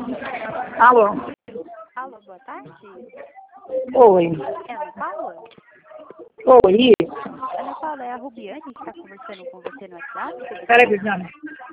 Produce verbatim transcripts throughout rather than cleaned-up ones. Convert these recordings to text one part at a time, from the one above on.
Alô? Alô, boa tarde. Oi. É a Ana Paula? Oi. Ana Paula, é a Rubiane que está conversando com você no WhatsApp? Peraí, Viviane.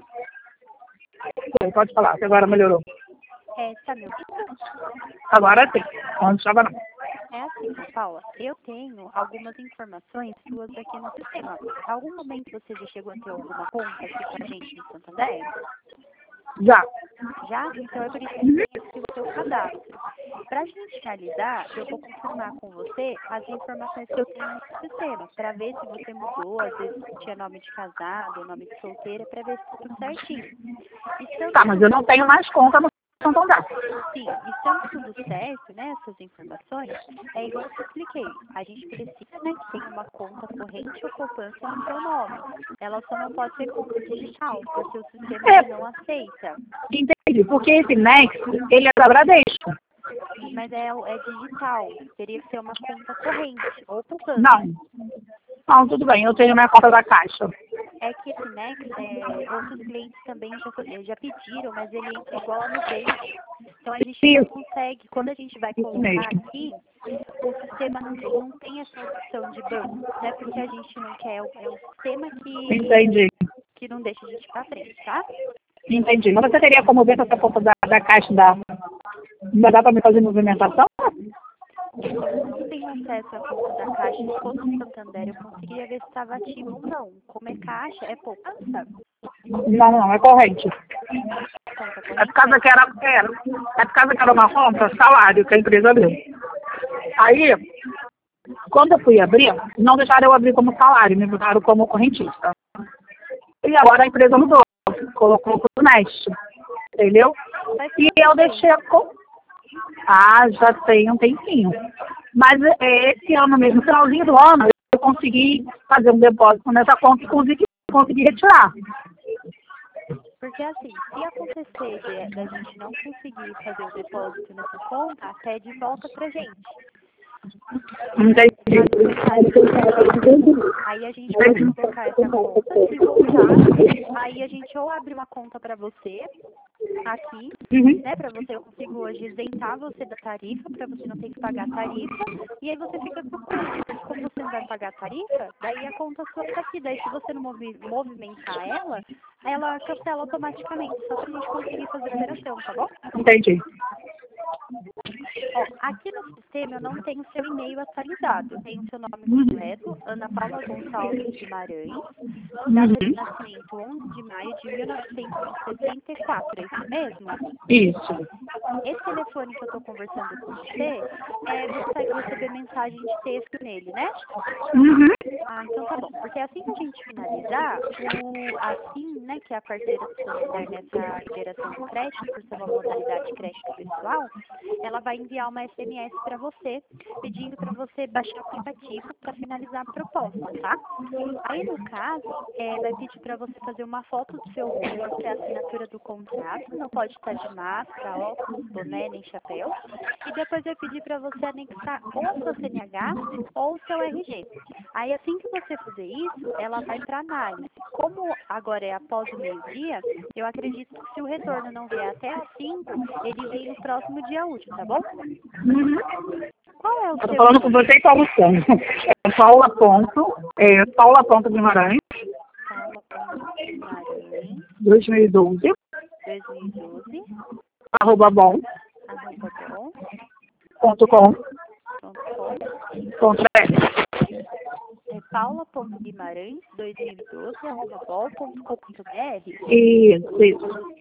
Oi, pode falar, que agora melhorou. É, está me ouvindo? Agora sim. Onde estava não. É assim, Ana Paula, eu tenho algumas informações suas aqui no sistema. Em algum momento você já chegou a ter alguma conta aqui com a gente no Santander? Já. Já? Então é por isso que eu preciso o seu cadastro. Para a gente finalizar, eu vou confirmar com você as informações que eu tenho no sistema, para ver se você mudou, às vezes tinha nome de casado, nome de solteira, para ver se está tudo certinho. Estando Tá, mas eu não tenho mais conta no Santander. Sim, estando tudo certo, né, essas informações, é igual eu te expliquei, a gente precisa, né, que tenha uma conta corrente ou poupança no seu nome. Ela só não pode ser conta digital, porque o sistema É. ele não aceita. Entendi, porque esse Next, ele é da Bradesco. Mas é, é digital, teria que ser uma conta corrente ou poupança. Não. Não, tudo bem, eu tenho minha conta da Caixa. É que esse Next, é, outros clientes também já, já pediram, mas ele entra igual a Nubank. Então a gente não Isso. consegue, quando a gente vai Isso colocar mesmo. aqui, o sistema não, não tem essa opção de banco. Não é porque a gente não quer, é um sistema que, Entendi. que não deixa a gente para frente, tá? Entendi. Mas você teria como ver essa conta da, da Caixa da... Não dá para me fazer movimentação? Eu não tenho acesso à conta da Caixa. Se fosse o Santander, eu conseguiria ver se estava ativo ou não. Como é Caixa, é poupança? Não, não, é corrente. Conta É corrente? por causa que era, era, é por causa que era uma conta salário que a empresa abriu. Aí, quando eu fui abrir, não deixaram eu abrir como salário, me botaram como correntista. E agora a empresa mudou, colocou pro Nest, entendeu? E eu deixei a conta. Ah, já tem um tempinho. Mas é, esse ano mesmo, no finalzinho do ano, eu consegui fazer um depósito nessa conta e consegui, consegui retirar. Porque assim, se acontecer de, da gente não conseguir fazer o depósito nessa conta, pede de volta pra gente. Entendi. Aí a gente pode colocar essa conta, se voltar, aí a gente ou abre uma conta pra você, aqui, Uhum. né, pra você, eu consigo hoje isentar você da tarifa, pra você não ter que pagar tarifa, e aí você fica com o custo, porque como você não vai pagar tarifa, daí a conta sua tá aqui, daí se você não movi movimentar ela, ela cancela automaticamente, só pra gente conseguir fazer a operação, tá bom? Entendi. Ó, aqui no sistema eu não tenho seu e-mail atualizado. Eu tenho seu nome completo, Ana Paula Gonçalves Guimarães, data de nascimento onze de maio de mil novecentos e setenta e quatro, é isso mesmo? Isso. Esse telefone que eu estou conversando com você, é, você consegue receber mensagem de texto nele, né? Uhum. Ah, então tá bom. Porque assim que a gente finalizar, o, assim, né, que é a parceira do Santander nessa liberação do crédito, por ser uma modalidade de crédito pessoal, ela vai enviar uma S M S para você, pedindo para você baixar o aplicativo para finalizar a proposta, tá? Aí, no caso, é, vai pedir para você fazer uma foto do seu rosto, que é a assinatura do contrato, não pode estar de máscara, óculos, boné, nem chapéu. E depois vai pedir para você anexar ou o seu C N H ou o seu R G. Aí, assim que você fazer isso, ela vai para análise. Como agora é após o meio-dia, eu acredito que se o retorno não vier até às cinco, ele vem no próximo dia útil, tá bom? Uhum. Qual é o Eu tô seu falando com e-mail? você e Paulo Santos. É Paula Ponto, é Paula Ponto Guimarães, Paula Guimarães, dois mil e doze, dois mil e doze, arroba bom, arroba bom, ponto com, ponto com. ponto br. É paula.guimarães, dois mil e doze, arroba bol ponto com ponto br. Isso, isso.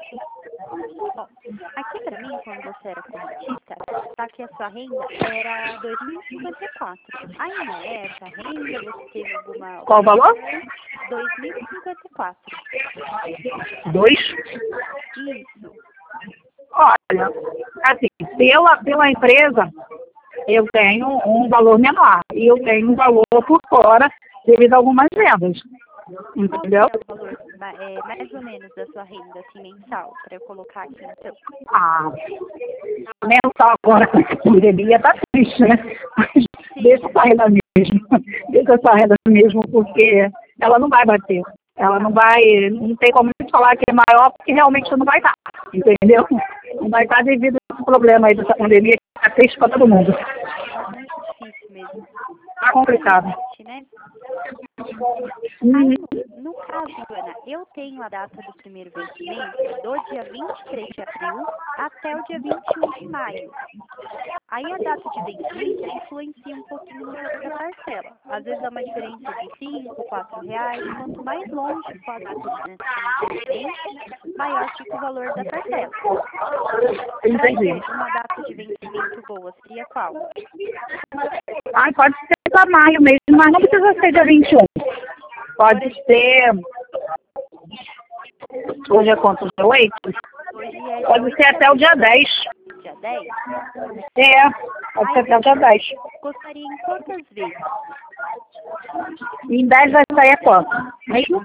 Ó, aqui pra mim, quando você era correntista, tá que a sua renda era dois mil e cinquenta e quatro. Ainda é essa renda? Você teve alguma Qual o valor? dois mil e cinquenta e quatro. Dois. Isso. Olha, assim, pela, pela empresa, eu tenho um valor menor e eu tenho um valor por fora devido a algumas vendas. Qual que Entendeu? é o valor, ma- é, mais ou menos, da sua renda, assim, mensal, para eu colocar aqui no seu? Ah, mensal agora com essa pandemia tá triste, né? Mas deixa essa renda mesmo. Deixa essa renda mesmo, porque ela não vai bater. Ela não vai, não tem como falar que é maior, porque realmente não vai dar. Entendeu? Não vai estar devido a esse problema aí dessa pandemia que está triste para todo mundo. É muito difícil mesmo. Tá complicado. Né? Uhum. Aí, no, no caso, Ana, eu tenho a data do primeiro vencimento do dia vinte e três de abril até o dia vinte e um de maio. Aí a data de vencimento influencia um pouquinho no valor da parcela. Às vezes há uma diferença de cinco, quatro reais. Quanto mais longe for a data de vencimento, maior fica o valor da parcela. Entendi. Para uma data de vencimento boa, seria qual? Ai, pode ser para maio mesmo, mas não precisa ser dia vinte e um. Pode ser. Hoje é quanto? Dia oito? Hoje é dia Pode oito ser até o dia dez. Dia dez? É, pode ser até o dia dez. Gostaria em quantas vezes? E em dez vai sair quanto? Mesmo?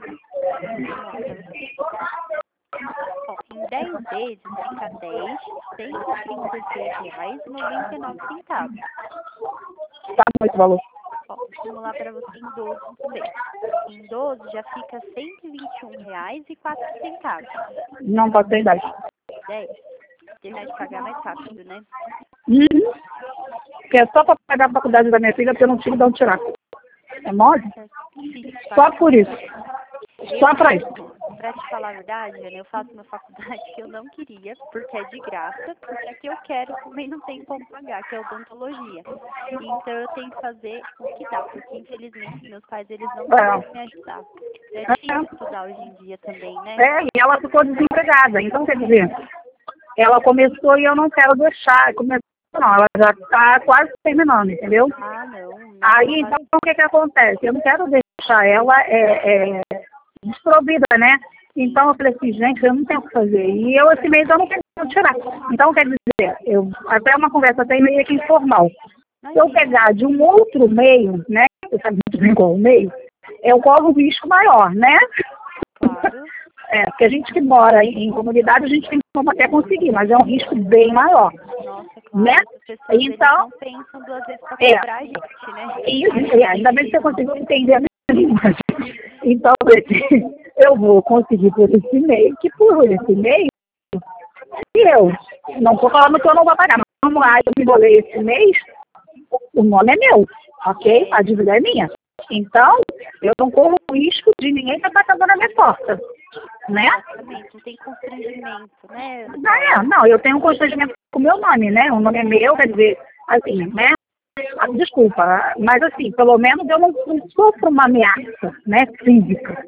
Ó, em dez vezes fica dez, cento e trinta e seis reais e noventa e nove centavos. Tá muito valor. Ó, vou simular para você em doze também. Em doze já fica cento e vinte e um reais e quatro centavos. Não pode ser em dez. dez. Terminar de pagar mais rápido, né? Uhum. Porque é só para pagar a faculdade da minha filha, porque eu não tive de onde tirar. É mole? Só por isso. Só para isso. Pra te falar a verdade, Ana, eu faço uma faculdade que eu não queria, porque é de graça, porque a que eu quero também não tem como pagar, que é odontologia. Então eu tenho que fazer o que dá, porque infelizmente meus pais, eles não podem me ajudar. É difícil estudar hoje em dia também, né? É, e ela ficou desempregada, então quer dizer, ela começou e eu não quero deixar, começou não, ela já está quase terminando, entendeu? Ah, não. não Aí, então, o que que acontece? Eu não quero deixar ela é, é, desprovida, né? Então, eu falei assim, gente, eu não tenho o que fazer. E eu, esse mês, eu não tenho que tirar. Então, quer dizer, eu, até uma conversa até meio que informal. Se eu pegar de um outro meio, né? Você sabe muito bem qual é o meio, eu corro um risco maior, né? Claro. É, porque a gente que mora em, em comunidade, a gente tem como até conseguir, mas é um risco bem maior. Nossa, claro. Né? As pessoas Então, não pensam duas vezes para é, comprar a gente, né? Isso, é, ainda bem que você conseguiu entender a minha linguagem. Então, eu vou conseguir por esse meio, que por esse meio, se eu não estou falando que eu não vou pagar, mas vamos lá, eu me bolei esse mês, o nome é meu, ok? A dívida é minha. Então, eu não corro o risco de ninguém estar batendo na minha porta, né? Exatamente, não tem constrangimento, né? Não, é, não, eu tenho um constrangimento com o meu nome, né? O nome é meu, quer dizer, assim, né? Ah, desculpa, mas assim, pelo menos eu não, não sofro uma ameaça, né, física.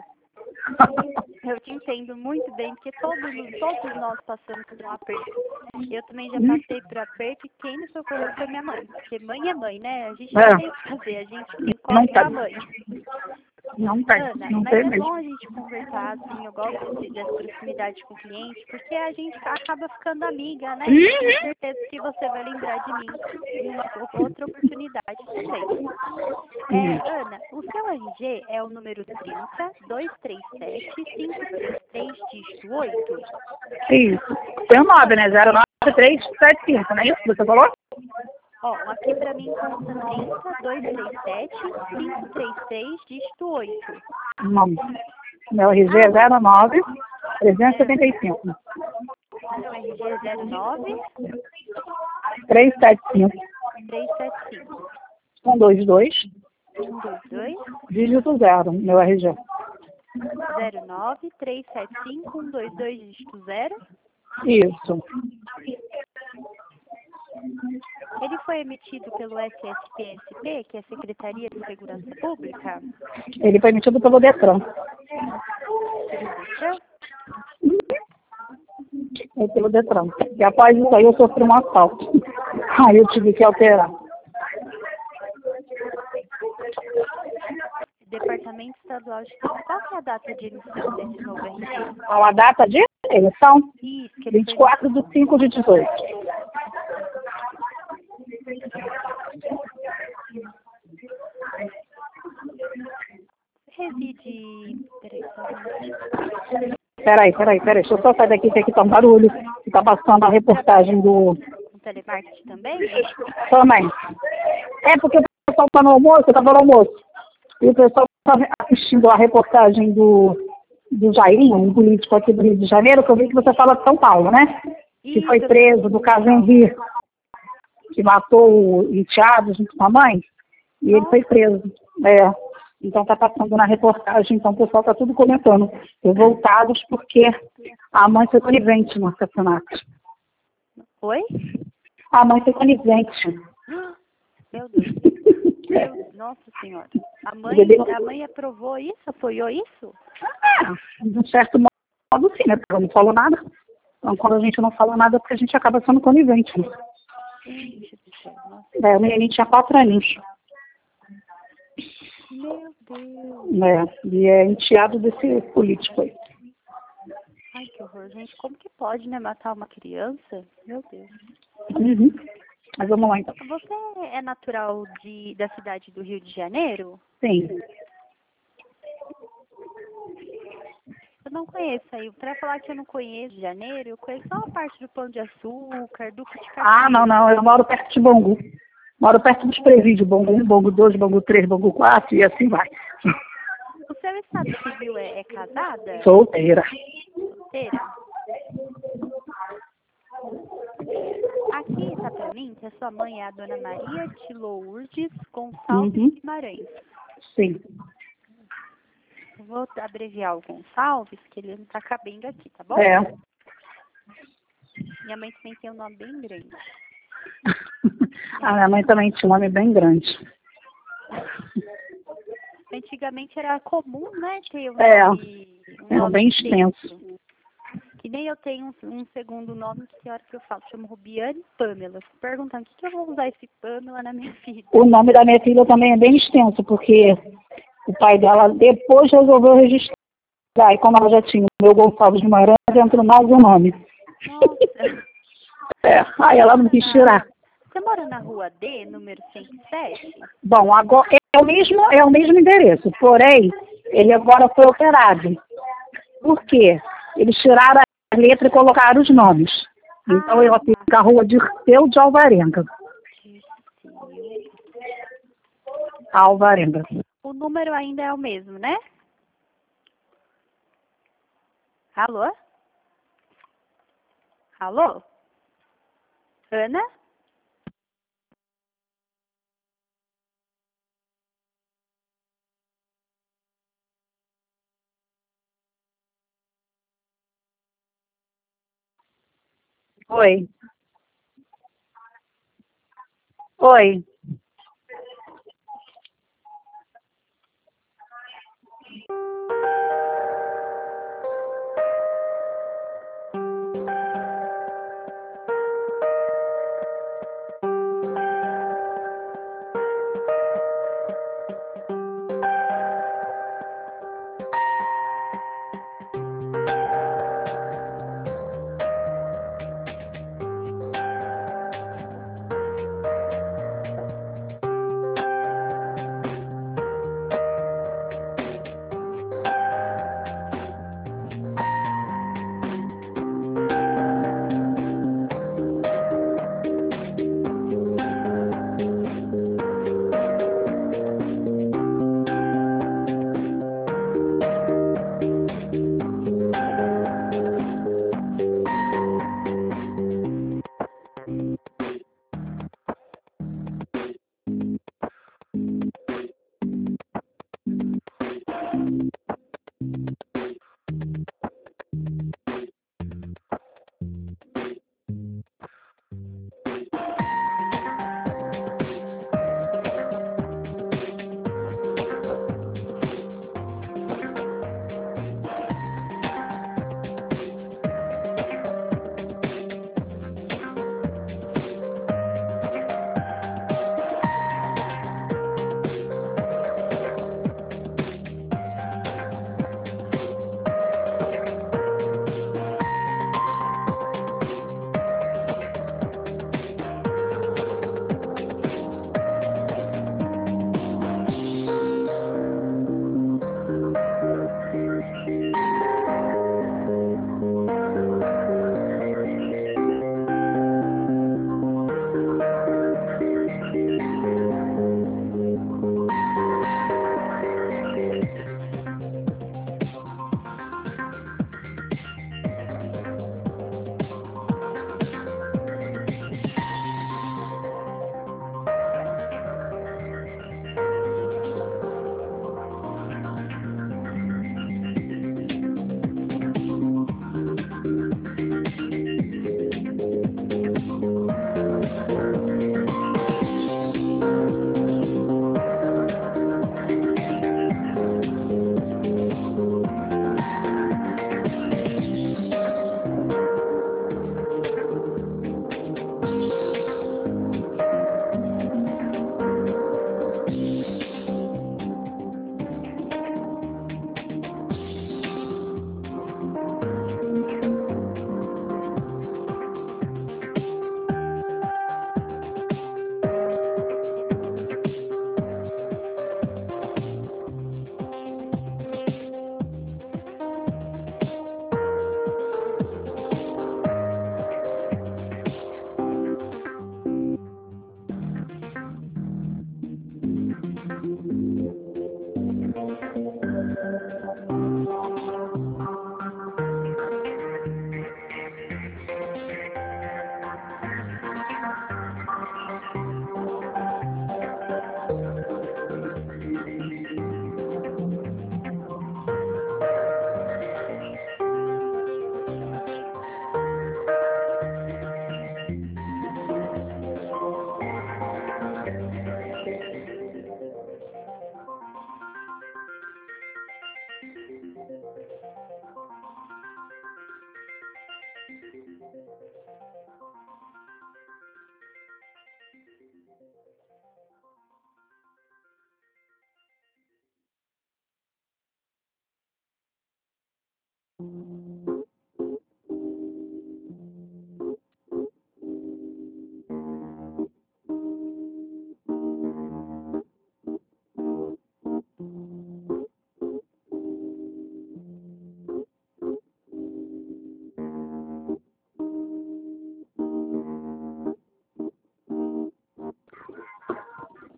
Eu te entendo muito bem, porque todos, todos nós passamos por um aperto. Eu também já passei por aperto e quem me socorreu foi minha mãe. Porque mãe é mãe, né? A gente não É. tem o que fazer, a gente tem Não que tá. a mãe. Não tem, Ana, não mas tem é mesmo. bom a gente conversar, assim, eu gosto desse, dessa proximidade com o cliente, porque a gente acaba ficando amiga, né? E eu tenho certeza que você vai lembrar de mim em uma outra oportunidade também. É, Ana, o seu R G é o número trinta, dois três sete, cinco três três, dígito oito? Isso. Tem um nove, né? zero nove três sete cinco, não é isso que você falou? Ó, aqui pra mim conta trinta, dois três sete, cinco três três, dígito oito. Não. Meu R G é zero nove trezentos e setenta e cinco. Seu R G é zero nove trezentos e setenta e cinco. três sete cinco. um dois dois, um dois dois, dígito zero, meu R G. zero nove três sete cinco, um dois dois, dígito zero. Isso. Ele foi emitido pelo S S P S P, que é a Secretaria de Segurança Pública. Ele foi emitido pelo Detran. Deixa. É pelo Detran. E após isso aí eu sofri um assalto. Aí eu tive que alterar. Departamento Estadual de Saúde. Qual que é a data de emissão desse novo R G? Qual a data de eleição? Isso, que ele vinte e quatro de cinco de dezoito. reside... Peraí, só um minutinho. Peraí, peraí, peraí. Deixa eu só sair daqui, que aqui tá um barulho. Que tá passando a reportagem do... Com telemarketing também? Também. É porque o pessoal tá no almoço, eu tava no almoço. E o pessoal tá assistindo a reportagem do, do Jairinho, um político aqui do Rio de Janeiro, que eu vi que você fala de São Paulo, né? que foi Isso, preso do caso Henri, que matou o enteado junto com a mãe, e ele foi preso. É. Então está passando na reportagem, então o pessoal está tudo comentando, revoltados porque a mãe foi conivente no assassinato. Oi? A mãe foi conivente. Meu Deus. Meu, nossa Senhora. A mãe, a mãe aprovou isso? Apoiou isso? É, de um certo modo sim, né? Porque ela não falou nada. Então quando a gente não fala nada, é porque a gente acaba sendo conivente. Né? Gente do céu, nossa. É, o menino tinha quatro aninhos. Meu Deus. É, e é enteado desse político aí. Ai, que horror, gente. Como que pode, né, matar uma criança? Meu Deus. Uhum. Mas vamos lá, então. Você é natural de, da cidade do Rio de Janeiro? Sim. Eu não conheço aí. Para falar que eu não conheço Janeiro, eu conheço só a parte do Pão de Açúcar, do de Ah, não, não. Eu moro perto de Bangu. Moro perto dos presídios. Bangu um, Bangu dois, Bangu três, Bangu quatro e assim vai. O seu estado civil é, é casada? Solteira. Solteira? Aqui tá pra mim que a sua mãe é a dona Maria de Lourdes Gonçalves Uhum. Guimarães. Sim. Eu vou abreviar o Gonçalves, que ele não tá cabendo aqui, tá bom? É. Minha mãe também tem um nome bem grande. A minha mãe também tinha um nome bem grande. Antigamente era comum, né, ter um É, nome, um é nome bem extenso. Que nem eu tenho um, um segundo nome que tem hora que eu falo, chamo Rubiane Pamela. Fico perguntando, o que, que eu vou usar esse Pamela na minha vida? O nome da minha filha também é bem extenso, porque o pai dela depois resolveu registrar. E como ela já tinha o meu Gonçalves de Guimarães, entrou mais um nome. Nossa. É, aí ela não quis tirar. Você mora na rua D, número cento e sete? Bom, agora é o mesmo, é o mesmo endereço, porém, ele agora foi alterado. Por quê? Eles tiraram a letra e colocaram os nomes. Então, Ah, eu fico na rua de Dirceu de Alvarenga. Alvarenga. O número ainda é o mesmo, né? Alô? Alô? Ana? Oi. Oi.